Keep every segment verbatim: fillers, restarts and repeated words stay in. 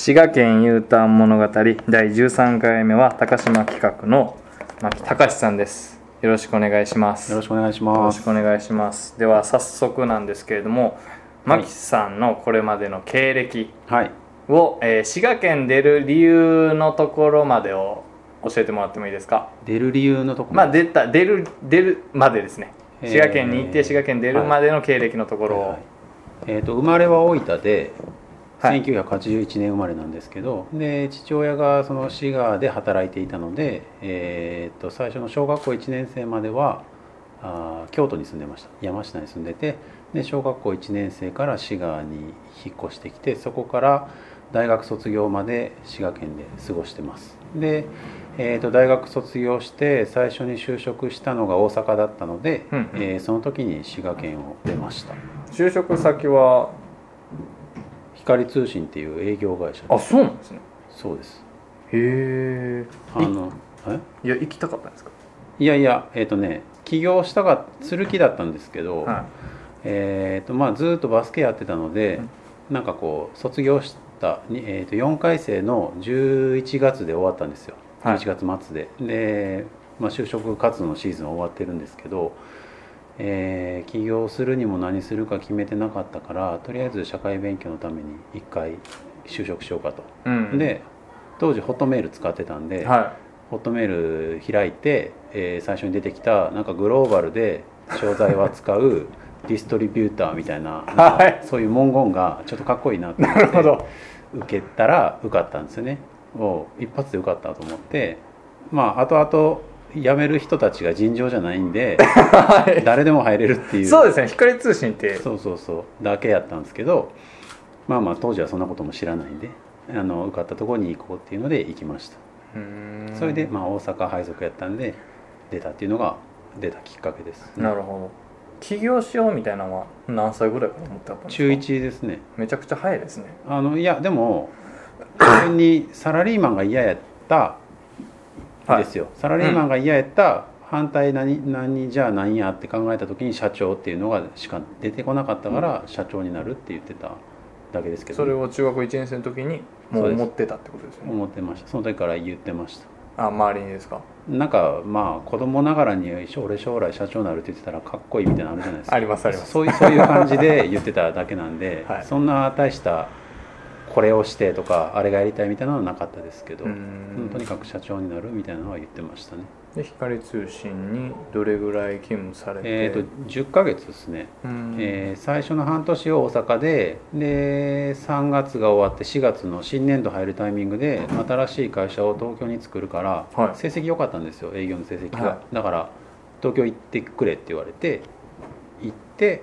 滋賀県 U ターン物語だいじゅうさんかいめは高島企画の牧隆さんです。よろしくお願いします。 よろしくお願いします。 よろしくお願いします。では早速なんですけれども、牧さんのこれまでの経歴を、はい、えー、滋賀県出る理由のところまでを教えてもらってもいいですか？ 出る理由のところまあ出た出る出るまでですね。滋賀県に行って滋賀県出るまでの経歴のところを、はいはいはい、 えーと、生まれは大分でせんきゅうひゃくはちじゅういちねん生まれなんですけど、で父親がその滋賀で働いていたので、えー、と最初の小学校いちねん生まではあ京都に住んでました。山科に住んでて、で小学校いちねん生から滋賀に引っ越してきて、そこから大学卒業まで滋賀県で過ごしてます。で、えー、と大学卒業して最初に就職したのが大阪だったので、うんうん、えー、その時に滋賀県を出ました。 就職先は光通信っていう営業会社です。 あ、そうなんですね。 そうです。 へえ。あのえいや行きたかったんですか？ いやいや、えっ、ー、とね起業したがする気だったんですけど、はい、えーとまあ、ずっとバスケやってたので、うん、なんかこう卒業したに、えー、とよんかい生のじゅういちがつで終わったんですよ。じゅういちがつ末で、はい、で、まあ、就職活動のシーズンは終わってるんですけど、えー、起業するにも何するか決めてなかったから、とりあえず社会勉強のためにいっかい就職しようかと、うん、で当時ホットメール使ってたんで、はい、ホットメール開いて、えー、最初に出てきたなんかグローバルで商材は使うディストリビューターみたい な, なんかそういう文言がちょっとかっこいいなと思って受けたら受かったんですよね。を一発で受かったと思って、まあ後々辞める人たちが尋常じゃないんで誰でも入れるっていうそうですね、光通信ってそうそうそうだけやったんですけど、まあまあ当時はそんなことも知らないんで、あの受かったところに行こうっていうので行きました。うーん、それで、まあ、大阪配属やったんで出たっていうのが出たきっかけです、 ね。なるほど。起業しようみたいなのは何歳ぐらいから思ってたんですか？ 中いちですね。 めちゃくちゃ早いですね。 あのいやでも完全にサラリーマンが嫌やったですよ、はい、サラリーマンが嫌やった、うん、反対 何, 何じゃあ何やって考えた時に社長っていうのがしか出てこなかったから社長になるって言ってただけですけど、 ね、それを中学いちねん生の時にもう思ってたってことですね。 思ってました。その時から言ってました。 あ、周りにですか？ なんかまあ子供ながらに俺将来社長になるって言ってたらかっこいいみたいなのあるじゃないですか。 ありますあります。 そういう、そういう感じで言ってただけなんで、はい、そんな大したこれをしてとかあれがやりたいみたいなのはなかったですけど、とにかく社長になるみたいなのは言ってましたね。 で光通信にどれぐらい勤務されて？ えーとじゅっかげつですね。えー、最初の半年を大阪で、でさんがつが終わってしがつの新年度入るタイミングで新しい会社を東京に作るから、はい、成績良かったんですよ、営業の成績が、はい、だから東京行ってくれって言われて行って、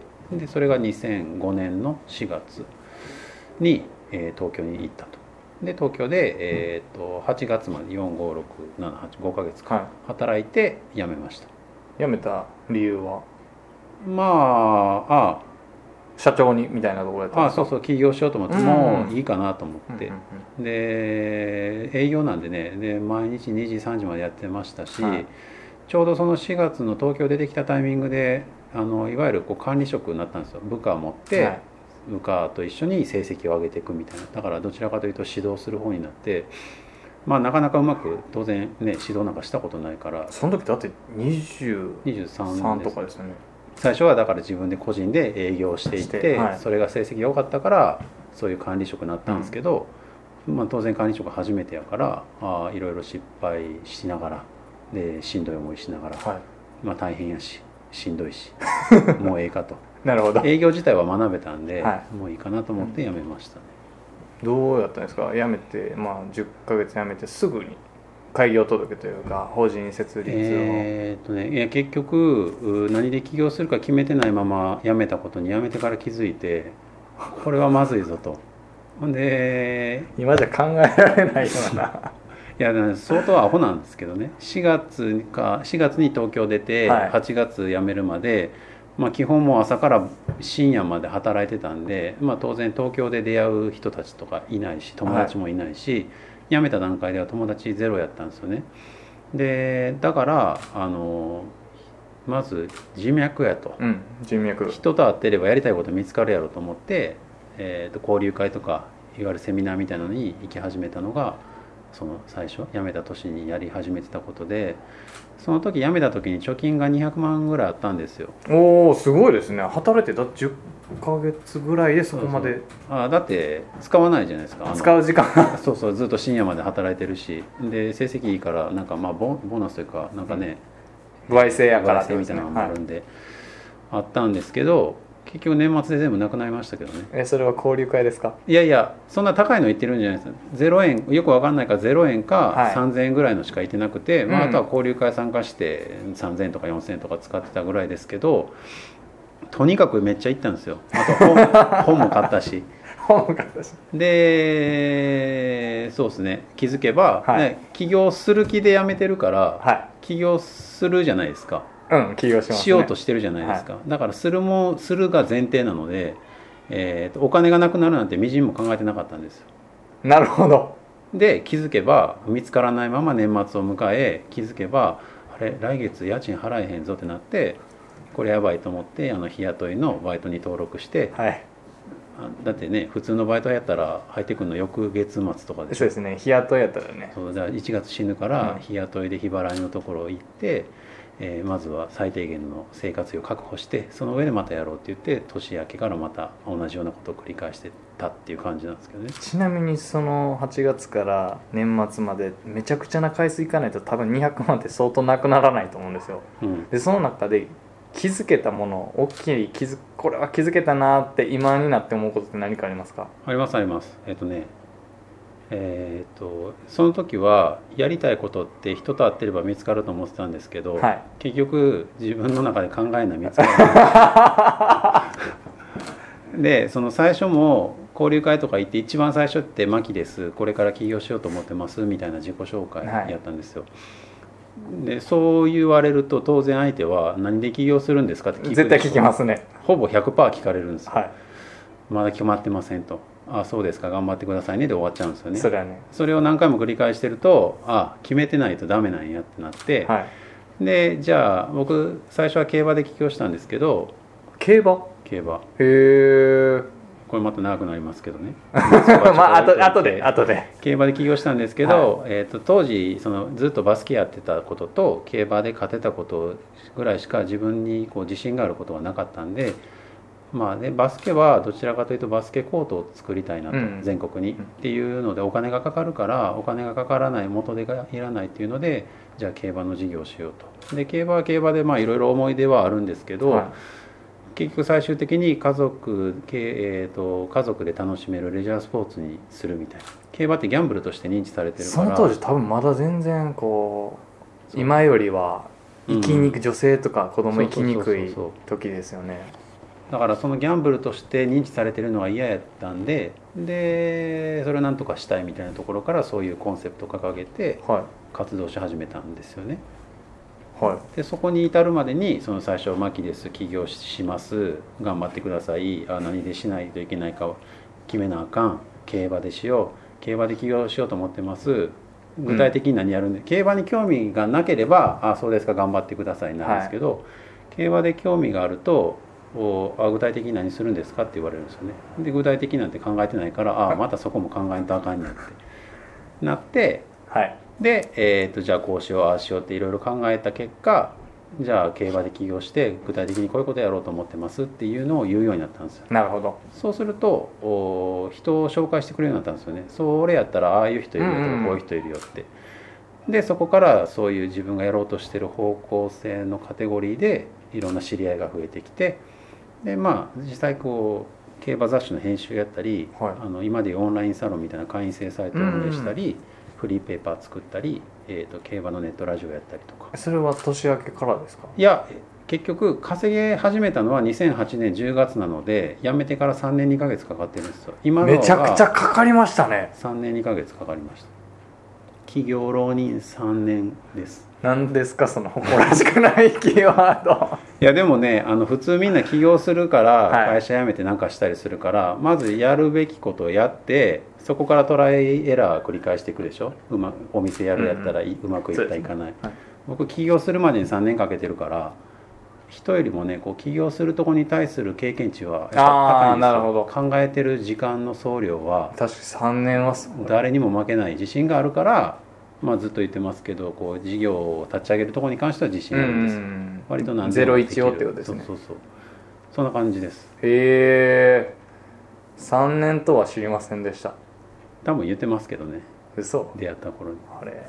でそれがにせんごねんのしがつに、えー、東京に行ったと。で東京で、えー、とはちがつまでよん、ご、ろく、なな、はち、ごかげつか働いて辞めました。 辞めた理由は？ まああ社長にみたいなところだったんですか？ あそうそう起業しようと思って、もういいかなと思って、うんうんうん、で営業なんでね、で毎日にじさんじまでやってましたし、はい、ちょうどそのしがつの東京出てきたタイミングであのいわゆるこう管理職になったんですよ。部下を持って、はい、部下と一緒に成績を上げていくみたいな。だからどちらかというと指導する方になって、まあなかなかうまく当然ね指導なんかしたことないから。 その時だってにじゅうさんとかですよね。 最初はだから自分で個人で営業していって、はい、それが成績が良かったからそういう管理職になったんですけど、うん、まあ当然管理職初めてやからあいろいろ失敗しながらでしんどい思いしながら、はい、まあ大変やししんどいしもうええかとなるほど。 営業自体は学べたんで、はい、もういいかなと思って辞めましたね。 どうやったんですか？辞めて、まあ、じゅっかげつ辞めてすぐに開業届というか法人設立を、 えーっとね、いや結局何で起業するか決めてないまま辞めたことに辞めてから気づいて、これはまずいぞと。ほんで今じゃ考えられないようないや相当アホなんですけどね、しがつかしがつに東京出て、はい、はちがつ辞めるまで、まあ、基本もう朝から深夜まで働いてたんで、まあ、当然東京で出会う人たちとかいないし友達もいないし、はい、辞めた段階では友達ゼロやったんですよね。でだからあのまず人脈やと、 うん、人脈人と会ってればやりたいこと見つかるやろと思って、えー、と交流会とかいわゆるセミナーみたいなのに行き始めたのがその最初辞めた年にやり始めてたことで、その時辞めた時に貯金がにひゃくまんぐらいあったんですよ。 おお、すごいですね。働いてだじゅっかげつぐらいでそこまで。 そうそうあだって使わないじゃないですか。 使う時間そうそう、ずっと深夜まで働いてるし、で成績いいからなんかまあボボーナスというかなんかね、 歩合制やから歩合制みたいなのがあるんで、はい、あったんですけど、結局年末で全部なくなりましたけどね。 えそれは交流会ですか？ いやいや、そんな高いの言ってるんじゃないです。ゼロえん、よくわかんないからゼロえんかさんぜんえんぐらいのしか言ってなくて、はい、まあ、あとは交流会参加してさんぜんえんとかよんせんえんとか使ってたぐらいですけど、とにかくめっちゃ行ったんですよ。あと 本, 本も買ったし本も買ったしで、そうですね、気づけば、はい、ね、起業する気で辞めてるから、はい、起業するじゃないですか。 うん、起業しますね。 しようとしてるじゃないですか、はい、だからするもするが前提なので、えー、とお金がなくなるなんてみじんも考えてなかったんですよ。 なるほど。 で気づけば見つからないまま年末を迎え、気づけばあれ来月家賃払えへんぞってなって、これやばいと思ってあの日雇いのバイトに登録して、はい、だってね普通のバイトやったら入ってくるの翌月末とかでしょ。 そうですね、日雇いやったらね。 そうだからいちがつ死ぬから日雇いで日払いのところ行って、えー、まずは最低限の生活費を確保して、その上でまたやろうって言って年明けからまた同じようなことを繰り返してたっていう感じなんですけどね。 ちなみにそのはちがつから年末までめちゃくちゃな回数いかないと多分にひゃくまんって相当なくならないと思うんですよ、うん、でその中で気づけたもの、大きい気づこれは気づけたなって今になって思うことって何かありますか？ ありますあります。えっとねえー、とその時はやりたいことって人と会ってれば見つかると思ってたんですけど、はい、結局自分の中で考えない見つかるでその最初も交流会とか行って一番最初って「マキです、これから起業しようと思ってます」みたいな自己紹介やったんですよ、はい、でそう言われると当然相手は何で起業するんですかって聞く。 絶対聞きますね。 ほぼ ひゃくパーセント 聞かれるんですよ、はい、まだ決まってませんと。あ、そうですか、頑張ってくださいねで終わっちゃうんですよね。 それはね、 それを何回も繰り返してると、あ、決めてないとダメなんやってなって、はい、でじゃあ僕最初は競馬で起業したんですけど。 競馬競馬へえ。 これまた長くなりますけどねまああと後で後で競馬で起業したんですけど、はい、えー、と当時そのずっとバスケやってたことと競馬で勝てたことぐらいしか自分にこう自信があることはなかったんで、まあね、バスケはどちらかというとバスケコートを作りたいなと、うん、全国にっていうのでお金がかかるから、お金がかからない元手がいらないっていうので、じゃあ競馬の事業をしようと。で競馬は競馬でまあいろいろ思い出はあるんですけど、はい、結局最終的に家族、えー、と家族で楽しめるレジャースポーツにするみたいな。競馬ってギャンブルとして認知されてるから、 その当時多分まだ全然こう今よりは生きにくい、うん、女性とか子供生きにくい時ですよね。 だからそのギャンブルとして認知されてるのは嫌やったんで、でそれをなんとかしたいみたいなところからそういうコンセプトを掲げて活動し始めたんですよね、はい、でそこに至るまでにその最初「マキです、起業します、頑張ってください、あ何でしないといけないかを決めなあかん、競馬でしよう、競馬で起業しようと思ってます、具体的に何やるんで、うん、競馬に興味がなければ「あそうですか、頑張ってください」なんですけど、はい、競馬で興味があるとあ具体的に何するんですかって言われるんですよね。で具体的なんて考えてないから、あまたそこも考えんとあかんねんってなって、はい、で、えー、とじゃあこうしようああしようっていろいろ考えた結果、じゃあ競馬で起業して具体的にこういうことやろうと思ってますっていうのを言うようになったんですよ。 なるほど。 そうするとお人を紹介してくれるようになったんですよね。それやったらああいう人いるよとか、うんうん、こういう人いるよって。でそこからそういう自分がやろうとしてる方向性のカテゴリーでいろんな知り合いが増えてきて、でまあ実際こう競馬雑誌の編集やったり、はい、あの今でいうオンラインサロンみたいな会員制サイトを運営したり、うんうん、フリーペーパー作ったり、えー、と競馬のネットラジオやったりとか。 それは年明けからですか？ いや結局稼げ始めたのはにせんはちねんじゅうがつなので、辞めてからさんねんにかげつかかってるんですよ。今のめちゃくちゃかかりましたね。 さんねんにかげつかかりました。起業浪人さんねんです。 何ですかその誇らしくないキーワードいやでもね、あの普通みんな起業するから会社辞めて何かしたりするから、はい、まずやるべきことをやってそこからトライエラー繰り返していくでしょ。うまお店やるやったら う,、うん、うまくいったいかない、はい、僕起業するまでにさんねんかけてるから人よりもねこう起業するとこに対する経験値はやっぱ高いんですよ。 なるほど。 考えてる時間の総量は確かにさんねんは誰にも負けない自信があるから、まあ、ずっと言ってますけどこう事業を立ち上げるところに関しては自信あるんです。うん、割と何でもできる。 ゼロイチをってことですね。 そうそうそう、そんな感じです。 へえ、さんねんとは知りませんでした。 多分言ってますけどね。 嘘。 出会った頃にあれ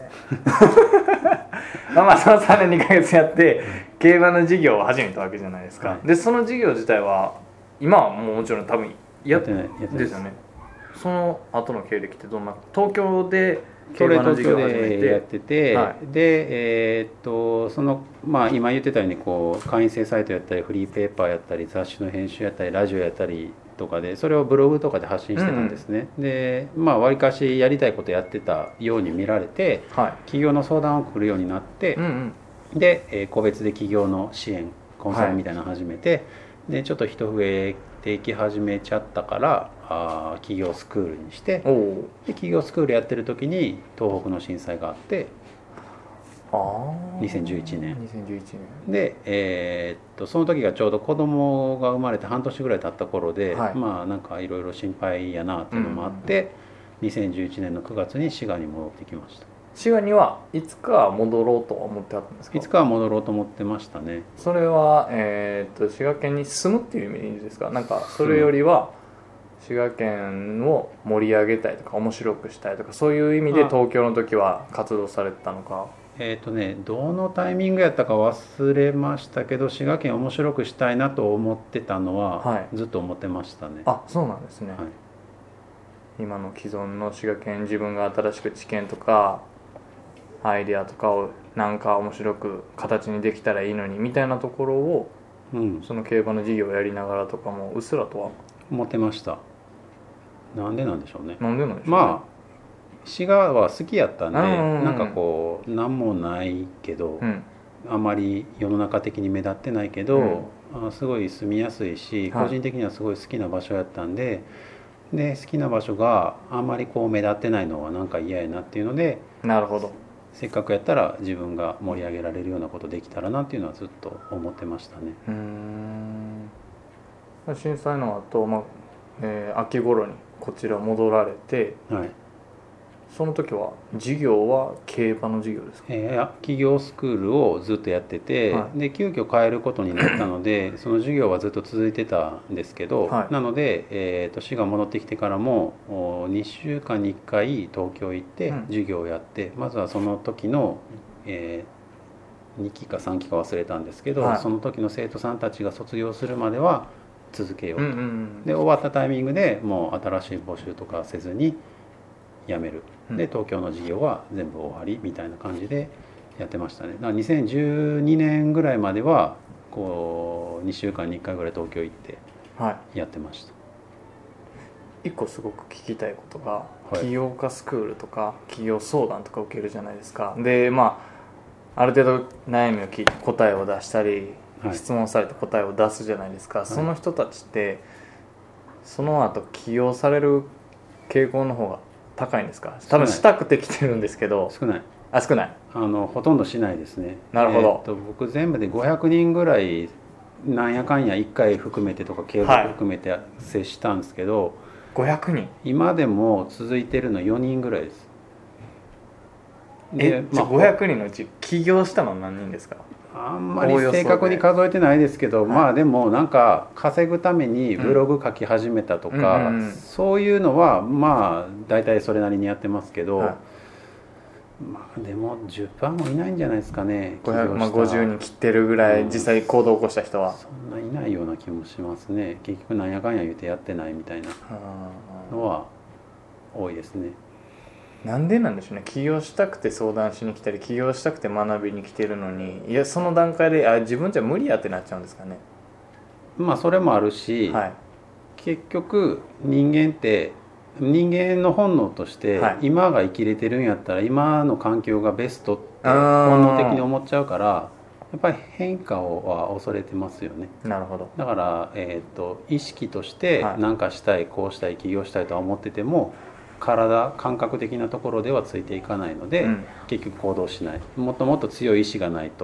まあそのさんねんにかげつやって競馬の事業を始めたわけじゃないですか、はい、でその事業自体は今はもうもちろん多分やってないですよね。その後の経歴ってどんな、東京で競馬の事業を始めてやってて、はい、でえー、っとそのまあ今言ってたようにこう会員制サイトやったりフリーペーパーやったり雑誌の編集やったりラジオやったりとかでそれをブログとかで発信してたんですね、うん、でまあわりかしやりたいことやってたように見られて、はい、企業の相談を来るようになって、うんうん、で、えー、個別で企業の支援コンサルみたいなのを始めて、はい、でちょっと人増えていき始めちゃったからあ企業スクールにしてで企業スクールやってる時に東北の震災があってにせんじゅういちねんで、えー、っとその時がちょうど子供が生まれて半年ぐらい経った頃で、はい、まあなんかいろいろ心配やなっていうのもあって、うん、にせんじゅういちねんのくがつに滋賀に戻ってきました。 滋賀にはいつか戻ろうとは思ってあったんですか？ いつかは戻ろうと思ってましたね。 それは、えー、っと滋賀県に住むっていう意味ですか？なんかそれよりは滋賀県を盛り上げたいとか面白くしたいとかそういう意味で東京の時は活動されてたのか？ えーとね、どのタイミングやったか忘れましたけど滋賀県面白くしたいなと思ってたのは、はい、ずっと思ってましたね。 あ、そうなんですね、はい、今の既存の滋賀県自分が新しく知見とかアイデアとかをなんか面白く形にできたらいいのにみたいなところを、うん、その競馬の事業をやりながらとかもうっすらとは思ってました。なんでなんでしょうね。 なんでなんでしょうね。 まあ滋賀は好きやったんで、うんうんうん、なんかこう何もないけど、うん、あまり世の中的に目立ってないけど、うん、あすごい住みやすいし、はい、個人的にはすごい好きな場所やったんで、で好きな場所があんまりこう目立ってないのはなんか嫌やなっていうので、 なるほど、 せっかくやったら自分が盛り上げられるようなことできたらなっていうのはずっと思ってましたね。 うーん、震災の後、まあえー、秋頃にこちら戻られて、はい、その時は授業は競馬の授業ですか？ えー、企業スクールをずっとやってて、はい、で急遽変えることになったのでその授業はずっと続いてたんですけど、はい、なので、えー、と市が戻ってきてからもにしゅうかんにいっかい東京行って授業をやって、うん、まずはその時の、えー、にきかさんきか忘れたんですけど、はい、その時の生徒さんたちが卒業するまでは続けようと、うんうんうん、で終わったタイミングでもう新しい募集とかせずに辞める、で東京の授業は全部終わりみたいな感じでやってましたね。だからにせんじゅうにねんぐらいまではこうにしゅうかんにいっかいぐらい東京行ってやってました、はい、 一個すごく聞きたいことが、はい、起業家スクールとか起業相談とか受けるじゃないですか。でまあある程度悩みを聞いて答えを出したり、はい、質問されて答えを出すじゃないですか、はい、その人たちってその後起業される傾向の方が高いんですか？多分したくて来てるんですけど。 少ない。 あ、少ない。 あのほとんどしないですね。 なるほど。 えー、と僕全部でごひゃくにんぐらいなんやかんやいっかい含めてとか継続含めて接したんですけど、はい、 ごひゃくにん今でも続いてるのよにんぐらいです。 で、まあ、ごひゃくにんのうち起業したのは何人ですか？ あんまり正確に数えてないですけど、はい、まあでもなんか稼ぐためにブログ書き始めたとか、うん、そういうのはまあ大体それなりにやってますけど、はい、まあでも じゅっパーセント もいないんじゃないですかね。 ごひゃく、まあ、ごじゅうにん切ってるぐらい実際行動を起こした人は、 うん、そんないないような気もしますね。結局なんやかんや言うてやってないみたいなのは多いですね。 なんでなんでしょうね。起業したくて相談しに来たり起業したくて学びに来てるのに、いやその段階であ自分じゃ無理やってなっちゃうんですかね。 まあそれもあるし、はい、結局人間って人間の本能として、はい、今が生きれてるんやったら今の環境がベストって本能的に思っちゃうから、やっぱり変化をは恐れてますよね。 なるほど。 だから、えーと、意識として何かしたい、こうしたい、起業したいとは思ってても体感覚的なところではついていかないので、うん、結局行動しない。もっともっと強い意志がないと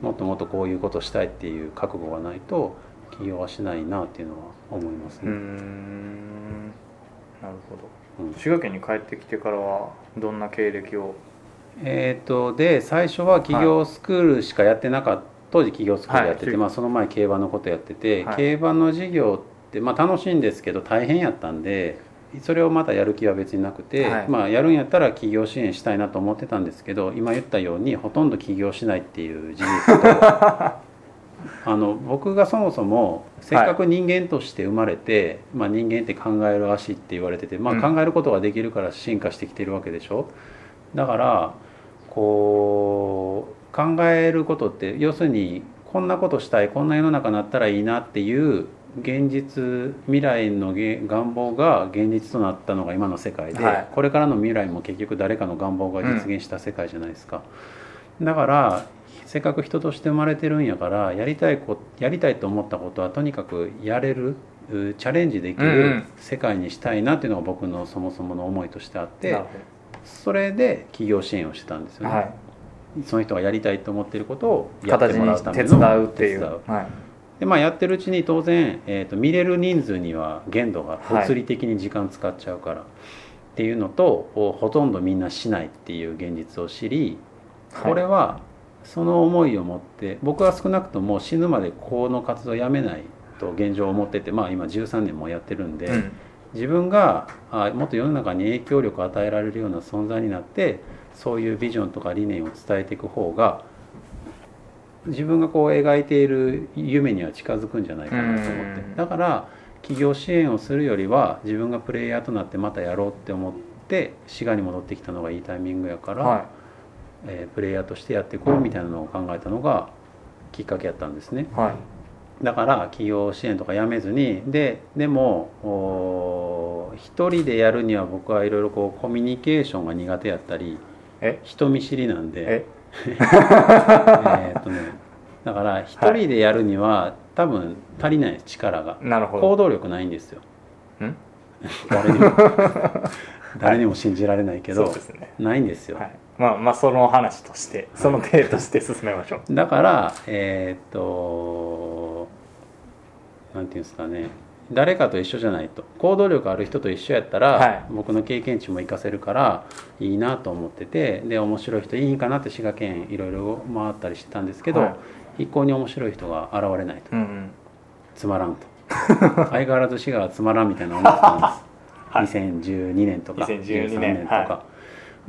もっともっとこういうことしたいっていう覚悟がないと起業はしないなっていうのは思いますね。うーん、 なるほど、うん、滋賀県に帰ってきてからはどんな経歴を？ えー、とで最初は企業スクールしかやってなかった、はい、当時企業スクールやってて、はい、まあ、その前競馬のことやってて、はい、競馬の授業って、まあ、楽しいんですけど大変やったんでそれをまたやる気は別になくて、はい、まあ、やるんやったら企業支援したいなと思ってたんですけど今言ったようにほとんど起業しないっていう事実とあの僕がそもそもせっかく人間として生まれて、はい、まあ、人間って考える足って言われてて、まあ、考えることができるから進化してきてるわけでしょ。だからこう考えることって要するにこんなことしたいこんな世の中になったらいいなっていう現実未来の願望が現実となったのが今の世界で、はい、これからの未来も結局誰かの願望が実現した世界じゃないですか、うん、だからせっかく人として生まれてるんやからやりたいこやりたいと思ったことはとにかくやれるチャレンジできる世界にしたいなっていうのが僕のそもそもの思いとしてあって、うん、それで企業支援をしてたんですよね、はい、その人がやりたいと思っていることをやってもらうための手伝うっていう、はい、 でまあ、やってるうちに当然、えー、と見れる人数には限度が物理的に時間使っちゃうから、はい、っていうのとほとんどみんなしないっていう現実を知り、はい、これはその思いを持って僕は少なくとも死ぬまでこの活動をやめないと現状を持ってて、まあ、今じゅうさんねんもやってるんで、うん、自分があもっと世の中に影響力を与えられるような存在になってそういうビジョンとか理念を伝えていく方が自分がこう描いている夢には近づくんじゃないかなと思って、だから企業支援をするよりは自分がプレイヤーとなってまたやろうって思って滋賀に戻ってきたのがいいタイミングやから、はい、えー、プレイヤーとしてやっていこうみたいなのを考えたのがきっかけやったんですね、はい、だから企業支援とかやめずにででも一人でやるには僕はいろいろこうコミュニケーションが苦手やったりえ人見知りなんでええっとねだから一人でやるには、はい、多分足りない力がなるほど行動力ないんですよん誰にも誰にも信じられないけど、はい、そうですね、ないんですよ、はい、 まあまあその話としてその例として進めましょうだからえー、っとなんていうんですかね誰かと一緒じゃないと行動力ある人と一緒やったら、はい、僕の経験値も活かせるからいいなと思っててで面白い人いいかなって滋賀県いろいろ回ったりしてたんですけど、はい、一向に面白い人が現れないと、うんうん、つまらんと相変わらず滋賀はつまらんみたいな思ってたんです、はい、にせんじゅうにねんとかにせんじゅうにねんじゅうさんねんとか、はい、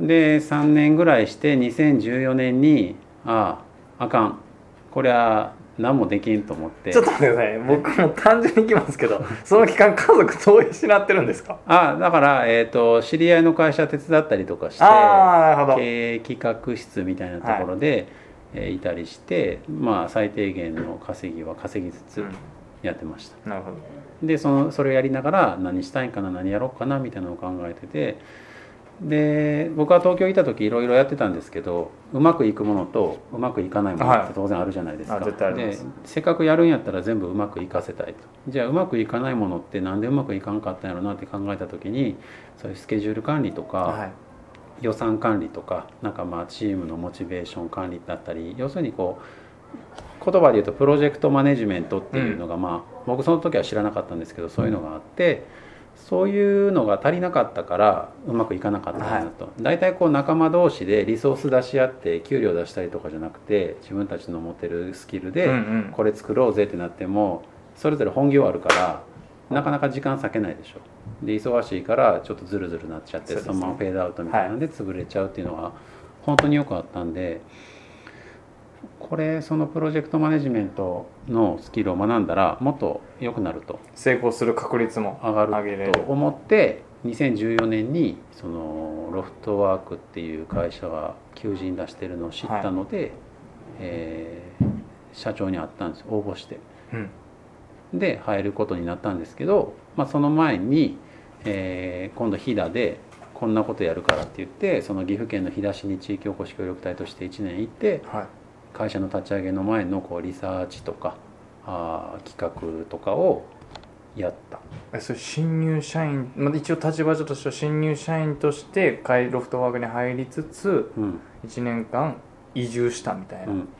でさんねんぐらいしてにせんじゅうよねんにあああかんこれは何もできんと思ってちょっと待ってください僕も単純にいきますけどその期間家族どう失ってるんですか？ あだから、えーと、知り合いの会社手伝ったりとかして経営企画室みたいなところで、はいえー、いたりして、まあ、最低限の稼ぎは稼ぎつつやってました、うん、なるほどでそのそれをやりながら何したいかな何やろうかなみたいなのを考えててで僕は東京いた時いろいろやってたんですけどうまくいくものとうまくいかないものって当然あるじゃないですか、はい、絶対あります。でせっかくやるんやったら全部うまくいかせたいとじゃあうまくいかないものってなんでうまくいかんかったんやろなって考えた時にそういうスケジュール管理とか、はい、予算管理とかなんかまあチームのモチベーション管理だったり要するにこう言葉で言うとプロジェクトマネジメントっていうのが、うん、まあ僕その時は知らなかったんですけどそういうのがあってそういうのが足りなかったからうまくいかなかったなと、はい、大体こう仲間同士でリソース出し合って給料出したりとかじゃなくて自分たちの持ってるスキルでこれ作ろうぜってなってもそれぞれ本業あるからなかなか時間割けないでしょで忙しいからちょっとズルズルなっちゃってそのままフェードアウトみたいなんで潰れちゃうっていうのが本当によくあったんでこれそのプロジェクトマネジメントのスキルを学んだらもっと良くなると成功する確率も上がると思ってにせんじゅうよねんにそのロフトワークっていう会社が求人出してるのを知ったので、はいえー、社長に会ったんです応募して、うん、で入ることになったんですけど、まあ、その前に、えー、今度飛騨でこんなことやるからって言ってその岐阜県の飛騨市に地域おこし協力隊としていちねん行って、はい会社の立ち上げの前のこうリサーチとかあ企画とかをやったえそれ新入社員、まあ、一応立場上としては新入社員としてロフトワークに入りつつ、うん、いちねんかん移住したみたいな、うん、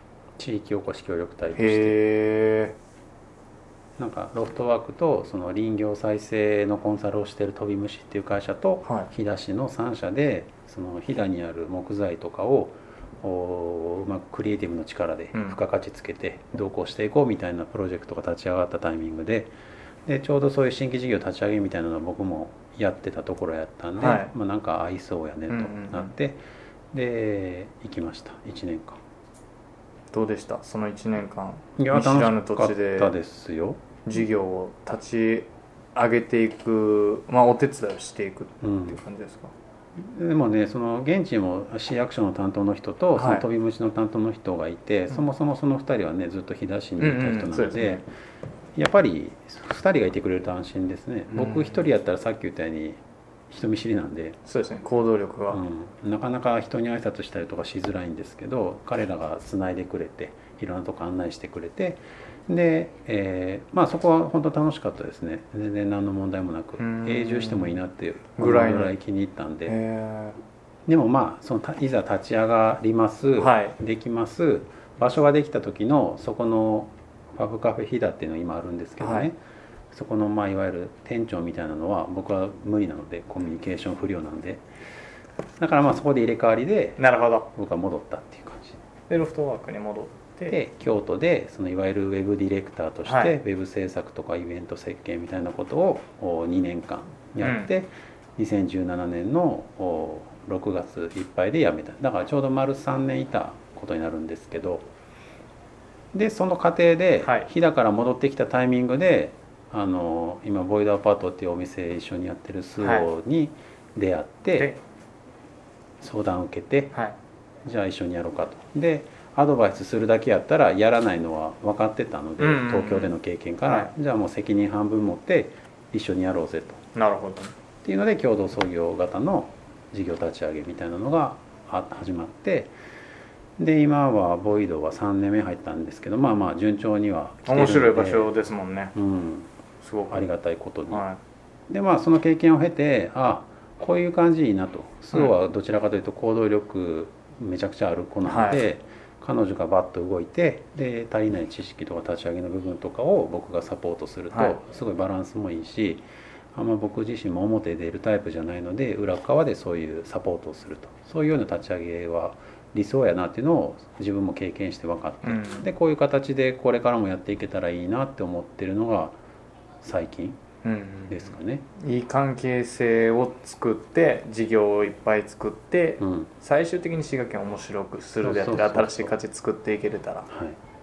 地域おこし協力隊として。 へー。なんかロフトワークとその林業再生のコンサルをしている飛び虫っていう会社と、はい、飛騨市のさん社でその飛騨にある木材とかをうまくクリエイティブの力で付加価値つけて同行していこうみたいなプロジェクトが立ち上がったタイミングで、でちょうどそういう新規事業立ち上げみたいなのを僕もやってたところやったんで、はい、まあ、なんか合いそうやねとなって、うんうんうん、で行きました。いちねんかん。 どうでしたそのいちねんかん。 いや楽しかったですよ。 事業を立ち上げていく、まあ、お手伝いをしていくっていう感じですか？ うん、でもね、その現地も市役所の担当の人とその飛び虫の担当の人がいて、はい、そもそもそのふたりはねずっと飛騨市にいた人なので、やっぱりふたりがいてくれると安心ですね。僕ひとりやったらさっき言ったように人見知りなんで、 そうですね、行動力が、 うん、なかなか人に挨拶したりとかしづらいんですけど、彼らがつないでくれていろんなとこ案内してくれて、で、えー、まあそこは本当楽しかったですね。全然何の問題もなく永住してもいいなっていうぐらい気に入ったんで。でもまあそのいざ立ち上がります、はい、できます、場所ができた時のそこのパブカフェ飛騨っていうのが今あるんですけどね、はい、そこのまあいわゆる店長みたいなのは僕は無理なので、コミュニケーション不良なんで、だからまあそこで入れ替わりでなるほど僕は戻ったっていう感じで、ロフトワークに戻ってで京都でそのいわゆるウェブディレクターとして、はい、ウェブ制作とかイベント設計みたいなことをにねんかんやって、うん、にせんじゅうななねんのろくがついっぱいで辞めた。だからちょうど丸さんねんいたことになるんですけど、でその過程で、はい、飛騨から戻ってきたタイミングであの今ボイドアパートっていうお店一緒にやってるスオに出会って、はい、相談を受けて、はい、じゃあ一緒にやろうかと。でアドバイスするだけやったらやらないのは分かってたので、うんうんうん、東京での経験から、はい、じゃあもう責任半分持って一緒にやろうぜと。 なるほど。 っていうので共同創業型の事業立ち上げみたいなのが始まって、で今はボイドはさんねんめ入ったんですけど、まあまあ順調には来てるので、 面白い場所ですもんね、 うん、すごくありがたいことに、はい、でまあその経験を経て、あこういう感じいいなと。スオはどちらかというと行動力めちゃくちゃある子なので、はい、彼女がバッと動いて、で足りない知識とか立ち上げの部分とかを僕がサポートすると、はい、すごいバランスもいいし、あんま僕自身も表で出るタイプじゃないので裏側でそういうサポートをすると、そういうような立ち上げは理想やなっていうのを自分も経験して分かって、うん、でこういう形でこれからもやっていけたらいいなって思ってるのが最近ですかね、 うんうん、いい関係性を作って事業をいっぱい作って、うん、最終的に滋賀県を面白くするであったり新しい価値作っていけれたら、はい、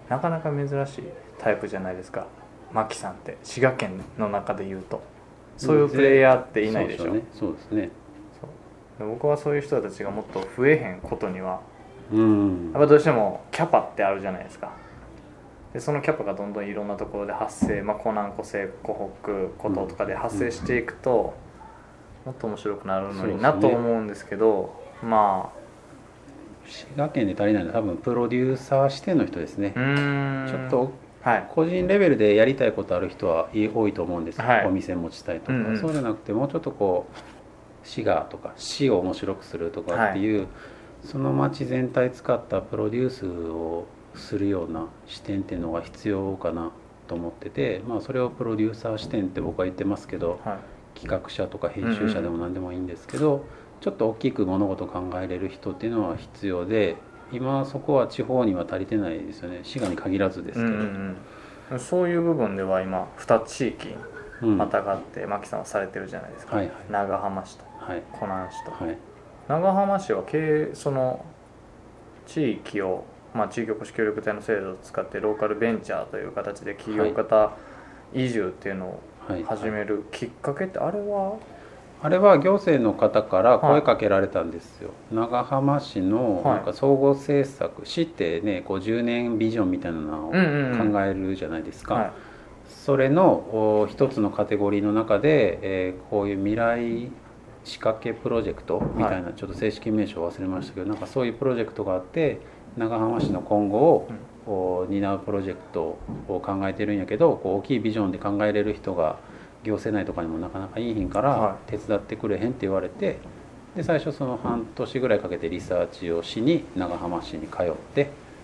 なかなか珍しいタイプじゃないですか。マキさんって滋賀県の中でいうとそういうプレイヤーっていないでしょ。 そうですね。そうですね。 そう僕はそういう人たちがもっと増えへんことには、うん、やっぱどうしてもキャパってあるじゃないですか。でそのキャパがどんどんいろんなところで発生、まあ、湖南湖西湖北湖東とかで発生していくと、うん、もっと面白くなるのになと思うんですけど、ね、まあ滋賀県で足りないのは多分プロデューサー視点の人ですね。うーんちょっとはい、個人レベルでやりたいことある人は多いと思うんですけど、はい、お店持ちたいとか、うんうん、そうじゃなくてもうちょっとこう滋賀とか市を面白くするとかっていう、はい、その町全体使ったプロデュースをするような視点っていうのが必要かなと思ってて、まあ、それをプロデューサー視点って僕は言ってますけど、はい、企画者とか編集者でも何でもいいんですけど、うんうん、ちょっと大きく物事を考えれる人っていうのは必要で、今そこは地方には足りてないですよね。滋賀に限らずですけど、うんうん、そういう部分では今に地域またがって牧さんはされてるじゃないですか、はいはい、長浜市と、はい、湖南市と、はい、長浜市は経その地域を、まあ、地域おこし協力隊の制度を使ってローカルベンチャーという形で企業型移住っていうのを始めるきっかけって、あれはあれは行政の方から声かけられたんですよ、はい、長浜市のなんか総合政策、はい、市ってねこうじゅうねんビジョンみたいなのを考えるじゃないですか、うんうんうん、はい、それの一つのカテゴリーの中で、えー、こういう未来仕掛けプロジェクトみたいな、はい、ちょっと正式名称忘れましたけど、なんかそういうプロジェクトがあって、長浜市の今後を担うプロジェクトを考えてるんやけど、こう大きいビジョンで考えれる人が行政内とかにもなかなかいいひんから手伝ってくれへんって言われて、で最初その半年ぐらいかけてリサーチをしに長浜市に通って、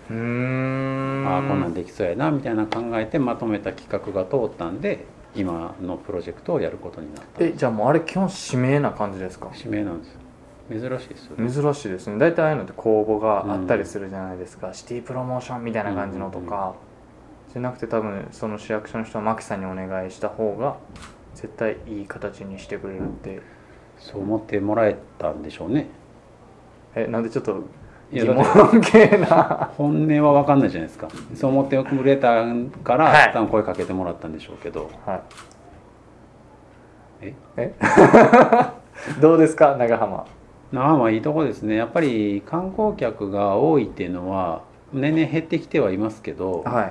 うーんああこんなんできそうやなみたいな考えてまとめた企画が通ったんで今のプロジェクトをやることになった。 えじゃあもうあれ基本指名な感じですか？ 指名なんですよ。珍しいですよね。 珍しいですね。大体ああいうのって公募があったりするじゃないですか、うん、シティプロモーションみたいな感じのとか、うんうんうん、じゃなくて多分その市役所の人は牧さんにお願いした方が絶対いい形にしてくれるって。 そう思ってもらえたんでしょうね。 えなんでちょっと疑問系な本音は分かんないじゃないですか。そう思ってくれたから、はい、多分声かけてもらったんでしょうけど、 はい、 ええどうですか長浜？ 長浜いいとこですね。やっぱり観光客が多いっていうのは年々減ってきてはいますけど、 はい、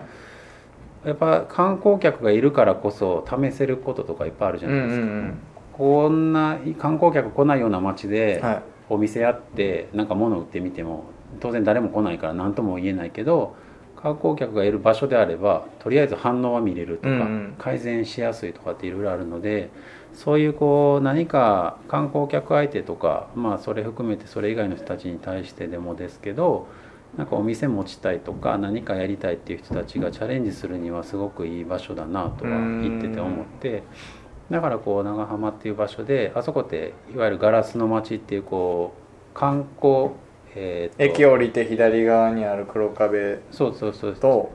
やっぱ観光客がいるからこそ試せることとかいっぱいあるじゃないですか、うんうんうん、こんな観光客来ないような街でお店やってなんか物売ってみても当然誰も来ないから何とも言えないけど、観光客がいる場所であればとりあえず反応は見れるとか、うんうん、改善しやすいとかっていろいろあるので、そういうこう何か観光客相手とか、まあそれ含めてそれ以外の人たちに対してでもですけど、なんかお店持ちたいとか何かやりたいっていう人たちがチャレンジするにはすごくいい場所だなとは言ってて思って、だからこう長浜っていう場所で、あそこっていわゆるガラスの街っていうこう観光、 えー、駅降りて左側にある黒壁と、 そうそうそうそう、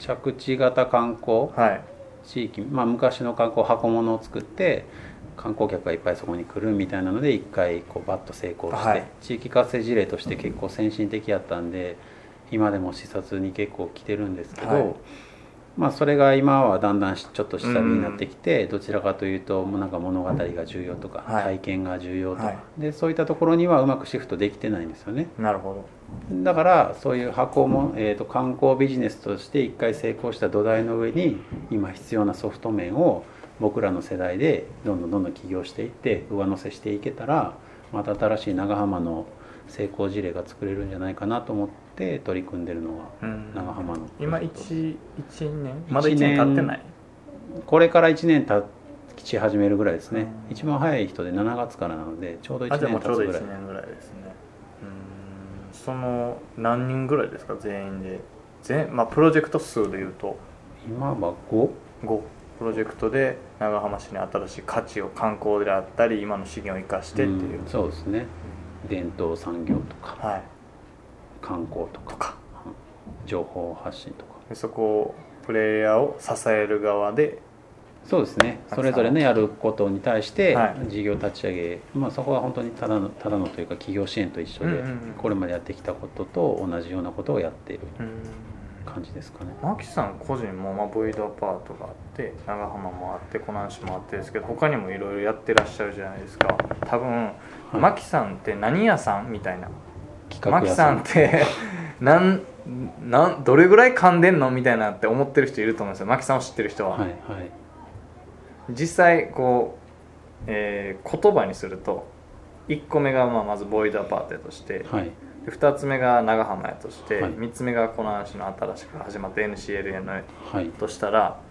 着地型観光、はい、地域、まあ、昔の観光箱物を作って観光客がいっぱいそこに来るみたいなので一回こうバッと成功して、はい、地域活性事例として結構先進的やったんで今でも視察に結構来てるんですけど、はい、まあそれが今はだんだんちょっと下火になってきて、どちらかというともうなんか物語が重要とか、はい、体験が重要とか、はい、でそういったところにはうまくシフトできてないんですよね。 なるほど。だからそういう箱も、えーと観光ビジネスとして一回成功した土台の上に今必要なソフト面を僕らの世代でどんどんどんどん起業していって上乗せしていけたら、また新しい長浜の成功事例が作れるんじゃないかなと思って取り組んでるのが長浜の今 いち, いちねんまだいちねん経ってない。 これからいちねん経ち始めるぐらいですね。一番早い人でしちがつからなのでちょうどいちねん経つぐらい。あ、じゃあもうちょうどいちねんぐらいですね。 うん、その何人ぐらいですか全員で。全、まあ、プロジェクト数でいうと今は ご? ごプロジェクトで長浜市に新しい価値を観光であったり今の資源を生かしてっていう、 うん、そうですね、伝統産業とか、はい、観光と か, とか情報発信とかでそこをプレイヤーを支える側で、 そうですね、それぞれのやることに対して事業立ち上げ、はい、まあ、そこは本当にただのただのというか企業支援と一緒で、これまでやってきたことと同じようなことをやっている感じですかね。 牧さん個人も、まあ、ボイドアパートがあって長浜もあって湖南市もあってですけど他にもいろいろやってらっしゃるじゃないですか。多分牧さんって何屋さんみたいな、牧さんってなんなんどれぐらい噛んでんのみたいなって思ってる人いると思うんですよ、牧さんを知ってる人は。はいはい、実際こう、えー、言葉にするといっこめがまあまずボイドアパートとして、はい、でふたつめが長浜やとして、はい、みっつめが湖南市の新しく始まった エヌシーエルエヌ としたら、はい、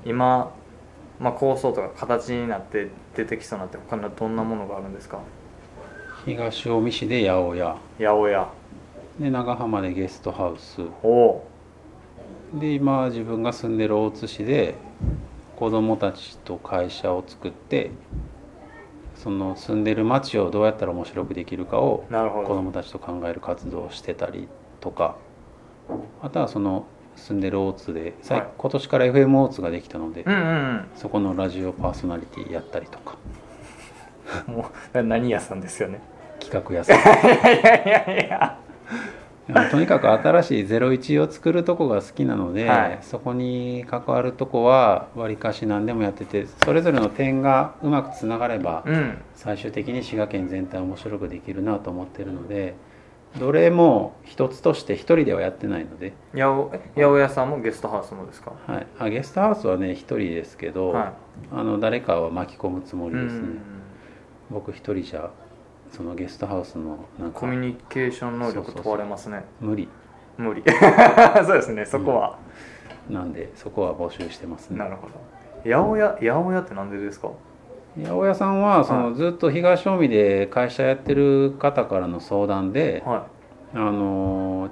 今、まあ、構想とか形になって出てきそうになって他にはどんなものがあるんですか？ 東近江市で八百屋、 八百屋で長浜でゲストハウス、おで今自分が住んでる大津市で子どもたちと会社を作って、その住んでる町をどうやったら面白くできるかを子どもたちと考える活動をしてたりとか、あとはその住んでる大津で、はい、今年から エフエム 大津ができたので、うんうんうん、そこのラジオパーソナリティやったりとかもう何屋さんですよね、 企画屋さんいやいやいやいやとにかく新しいゼロイチを作るとこが好きなので、はい、そこに関わるとこはわりかし何でもやってて、それぞれの点がうまくつながれば、うん、最終的に滋賀県全体を面白くできるなと思ってるので、どれも一つとして一人ではやってないので。 八百屋さんもゲストハウスもですか？ はい、あゲストハウスはね一人ですけど、はい、あの誰かは巻き込むつもりですね。僕一人じゃそのゲストハウスのなんかコミュニケーション能力問われますね。 無理無理そうですね、そこは、 うん、なんでそこは募集してますね。 なるほど。八百屋、八百屋ってなんでですか？ 八百屋さんはその、はい、ずっと東近江で会社やってる方からの相談で、はい、あの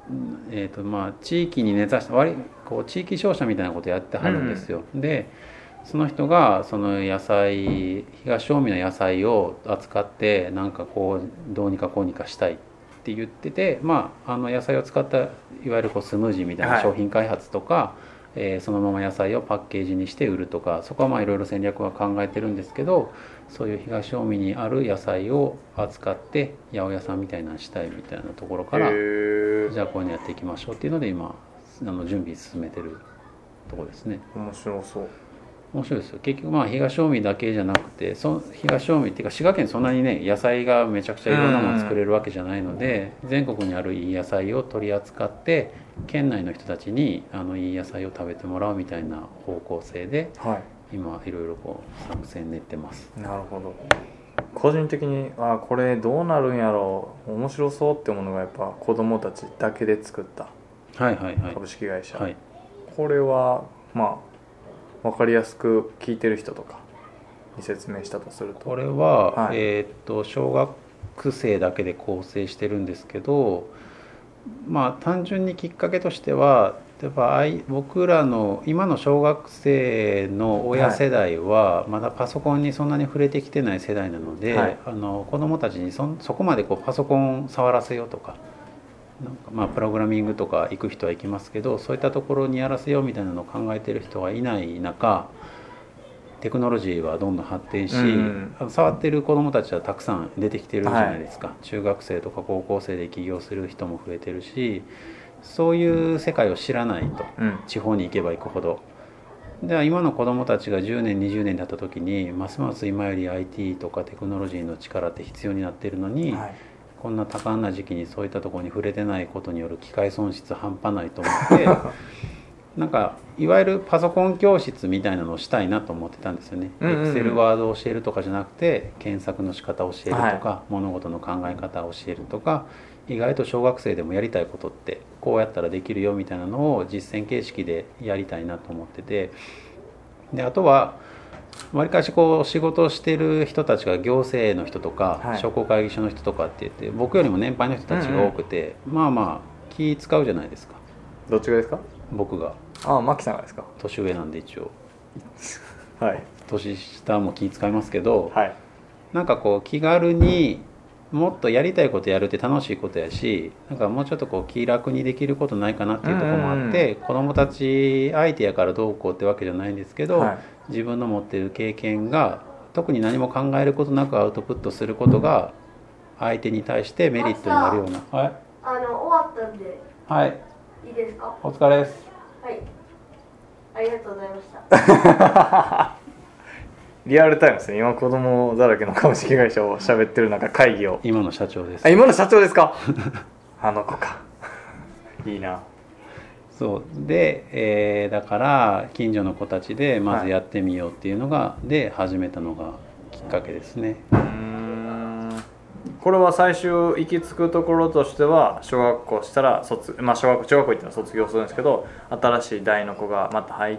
えーとまあ、地域に根ざした割こう地域商社みたいなことやってはるんですよ、うん、でその人がその野菜東近江の野菜を扱ってなんかこうどうにかこうにかしたいって言ってて、まあ、あの野菜を使ったいわゆるこうスムージーみたいな商品開発とか、はい、えー、そのまま野菜をパッケージにして売るとか、そこはまあいろいろ戦略は考えてるんですけど、そういう東近江にある野菜を扱って八百屋さんみたいなのしたいみたいなところから、じゃあこういうのやっていきましょうっていうので今あの準備進めてるところですね。 面白そう。 面白いですよ。結局まあ東近江だけじゃなくて、そ東近江っていうか滋賀県そんなにね野菜がめちゃくちゃいろんなもの作れるわけじゃないので、全国にあるいい野菜を取り扱って県内の人たちにあのいい野菜を食べてもらうみたいな方向性で、はい、今いろいろこう作戦練ってます。 なるほど。個人的にあこれどうなるんやろう、面白そうってものがやっぱ子どもたちだけで作った株式会社、はいはいはい、これはまあ分かりやすく聞いてる人とかに説明したとすると、 これは、はい、えー、っと小学生だけで構成してるんですけど、まあ単純にきっかけとしてはやっぱ僕らの今の小学生の親世代はまだパソコンにそんなに触れてきてない世代なので、はい、あの子どもたちに そ, そこまでこうパソコン触らせようとか、なんかまあプログラミングとか行く人は行きますけど、そういったところにやらせようみたいなのを考えてる人がいない中、テクノロジーはどんどん発展し、うんうん、触ってる子どもたちはたくさん出てきてるじゃないですか、はい、中学生とか高校生で起業する人も増えてるし、そういう世界を知らないと、うん、地方に行けば行くほど。では今の子どもたちがじゅうねんにじゅうねん経った時にますます今より アイティー とかテクノロジーの力って必要になっているのに、はい、こんな多感な時期にそういったところに触れてないことによる機会損失半端ないと思ってなんかいわゆるパソコン教室みたいなのをしたいなと思ってたんですよね。エクセルワードを教えるとかじゃなくて検索の仕方を教えるとか、はい、物事の考え方を教えるとか、意外と小学生でもやりたいことってこうやったらできるよみたいなのを実践形式でやりたいなと思ってて、であとはわりかしこう仕事をしている人たちが行政の人とか、はい、商工会議所の人とかって言って僕よりも年配の人たちが多くて、うんうん、まあまあ気使うじゃないですか。 どっちがですか？ 僕が。 ああ、マキさんがですか？ 年上なんで一応はい、 年下も気使いますけど、 はい、 なんかこう気軽にもっとやりたいことやるって楽しいことやし、なんかもうちょっとこう気楽にできることないかなっていうところもあって、子どもたち相手やからどうこうってわけじゃないんですけど、はい、自分の持っている経験が特に何も考えることなくアウトプットすることが相手に対してメリットになるような。はい、 あの終わったんで、 はい、 いいですか？ お疲れです。 はい、ありがとうございましたリアルタイムですね。今子供だらけの株式会社を喋ってる中、会議を。 今の社長です。 あ、今の社長ですか？あの子か。いいな。 そうで、えー、だから近所の子たちでまずやってみようっていうのが、はい、で始めたのがきっかけですね。 うーん、これは最終行き着くところとしては、小学校したら卒、まあ、小学校中学校行ったら卒業するんですけど、新しい代の子がまた入って。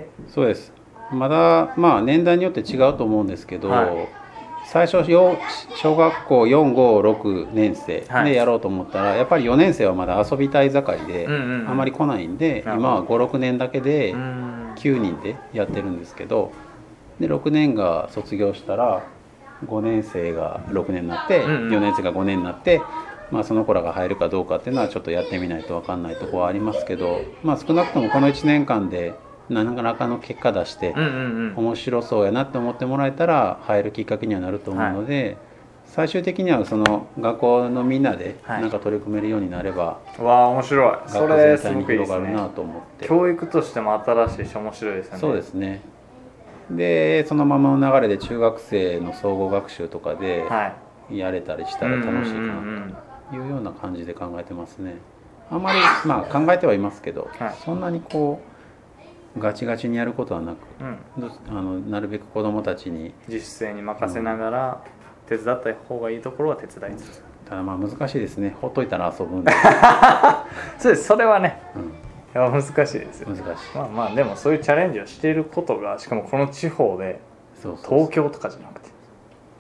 そうです。まだまあ年代によって違うと思うんですけど、はい、最初小学校よん、ご、ろくねん生でやろうと思ったら、はい、やっぱりよねん生はまだ遊びたい盛りで、うんうんうん、あまり来ないんで、今はご、ろくねんだけできゅうにんでやってるんですけど、でろくねんが卒業したらごねん生がろくねんになって、うんうん、よねん生がごねんになって、まあ、その子らが入るかどうかっていうのはちょっとやってみないと分かんないところはありますけど、まあ、少なくともこのいちねんかんで何らかの結果出して、うんうんうん、面白そうやなって思ってもらえたら入るきっかけにはなると思うので、はい、最終的にはその学校のみんなでなんか取り組めるようになれば、 はい、わあ面白い。それすごくいいですね。 学校全体に広がるなと思って、 教育としても新しいし面白いですよね。 そうですね。でそのままの流れで中学生の総合学習とかでやれたりしたら楽しいかなというような感じで考えてますね。あんまりまあ考えてはいますけど、はい、そんなにこうガチガチにやることはなく、うん、あのなるべく子どもたちに実践に任せながら、うん、手伝った方がいいところは手伝いつつ、 ただまあ難しいですね。ほっといたら遊ぶんでそうです。それはね、うん、いや難しいですよ。 難しい。 まあまあでもそういうチャレンジをしていることが、しかもこの地方で、そうそうそう、東京とかじゃなくて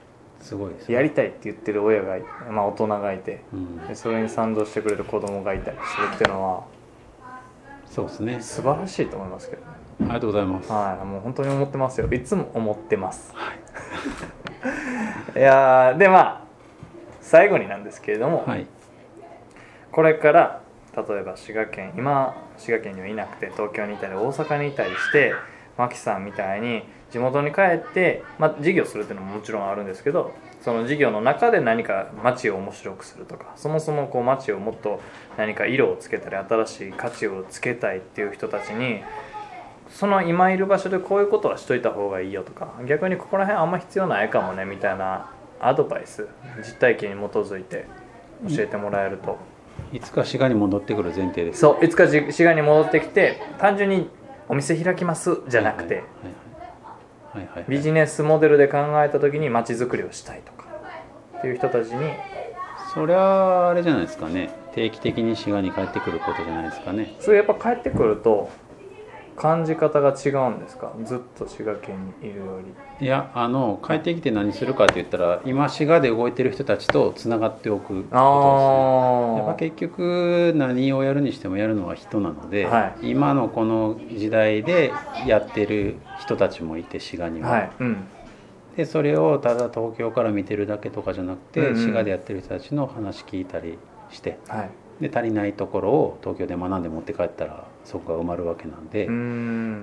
すごいです、 ね、やりたいって言ってる親が、まあ、大人がいて、 うん、 でそれに賛同してくれる子供がいたりするっていうのはそうですね、 素晴らしいと思いますけど、ね、 ありがとうございます。 はい、もう本当に思ってますよ。いつも思ってます、はい、いやでまあ最後になんですけれども、はい、これから例えば滋賀県、今滋賀県にはいなくて東京にいたり大阪にいたりしてマキさんみたいに地元に帰って、まあ、事業するっていうのももちろんあるんですけど、その事業の中で何か街を面白くするとか、そもそもこう街をもっと何か色をつけたり新しい価値をつけたいっていう人たちに、その今いる場所でこういうことはしといた方がいいよとか、逆にここら辺あんま必要ないかもねみたいなアドバイス、実体験に基づいて教えてもらえると、 いつか滋賀に戻ってくる前提です。 そう、いつか滋賀に戻ってきて単純にお店開きますじゃなくて、ビジネスモデルで考えた時に街づくりをしたいとかっていう人たちに、 それはあれじゃないですかね、定期的に滋賀に帰ってくることじゃないですかね。 それやっぱ帰ってくると感じ方が違うんですか、ずっと滋賀県にいるより。いや、あの帰ってきて何するかって言ったら、今滋賀で動いてる人たちとつながっておくことですね。やっぱ結局何をやるにしてもやるのは人なので、はい、今のこの時代でやってる人たちもいて滋賀には、はい、うん、でそれをただ東京から見てるだけとかじゃなくて、うんうん、滋賀でやってる人たちの話聞いたりして、はい、で足りないところを東京で学んで持って帰ったらそこが埋まるわけなんで、うん、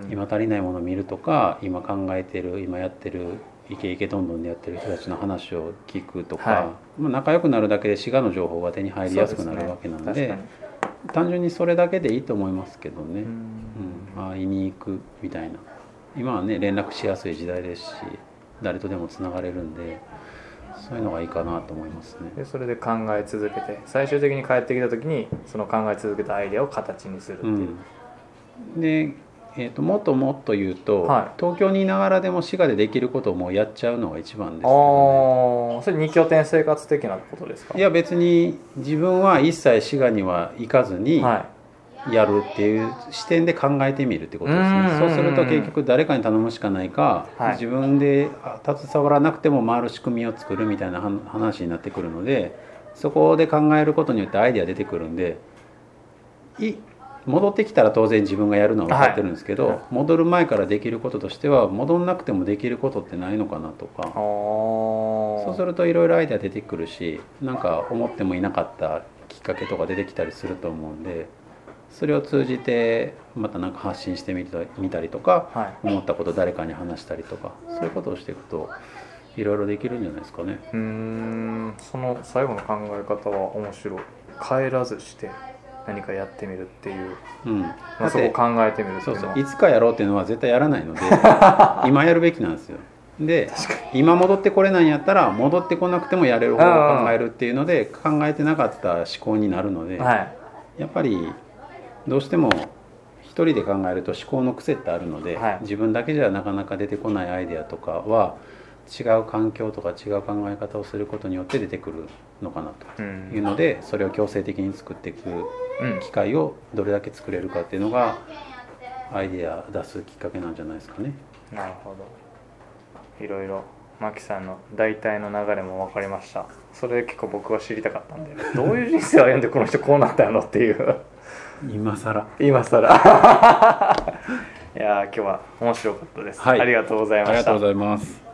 今足りないものを見るとか、今考えてる、今やってるイケイケどんどんでやってる人たちの話を聞くとか、はい、まあ、仲良くなるだけで滋賀の情報が手に入りやすくなるわけなの で, で、ね、単純にそれだけでいいと思いますけどね、うんうん、会いに行くみたいな、今はね連絡しやすい時代ですし、誰とでもつながれるんで、そういうのがいいかなと思いますね。 でそれで考え続けて、最終的に帰ってきた時にその考え続けたアイデアを形にするっていう、 うん、で、えー、ともっともっと言うと、はい、東京にいながらでも滋賀でできることをもうやっちゃうのが一番ですけどね。 あ、それに拠点生活的なことですか。 いや別に自分は一切滋賀には行かずにやるっていう視点で考えてみるってことですね。そうすると結局誰かに頼むしかないか、はい、自分で携わらなくても回る仕組みを作るみたいな話になってくるので、そこで考えることによってアイデア出てくるんで、い戻ってきたら当然自分がやるのは分かってるんですけど、はい、戻る前からできることとしては、戻んなくてもできることってないのかなとか、そうするといろいろアイデア出てくるし、なんか思ってもいなかったきっかけとか出てきたりすると思うんで、それを通じてまた何か発信してみたりとか、はい、思ったこと誰かに話したりとか、そういうことをしていくといろいろできるんじゃないですかね。 うーん、その最後の考え方は面白い。帰らずして何かやってみるっていう、うん、まあ、そこを考えてみるっていうのは、 そうそう、いつかやろうっていうのは絶対やらないので今やるべきなんですよ。で今戻ってこれないんやったら戻ってこなくてもやれる方を考えるっていうので、考えてなかった思考になるので、はい、やっぱりどうしても一人で考えると思考の癖ってあるので、はい、自分だけじゃなかなか出てこないアイデアとかは違う環境とか違う考え方をすることによって出てくるのかなというので、それを強制的に作っていく機会をどれだけ作れるかっていうのがアイデア出すきっかけなんじゃないですかね。 なるほど。いろいろマキさんの大体の流れも分かりました。それで結構僕は知りたかったんで、どういう人生を歩んでこの人こうなったのっていう今更今更いや今日は面白かったです、はい、ありがとうございました。 ありがとうございます。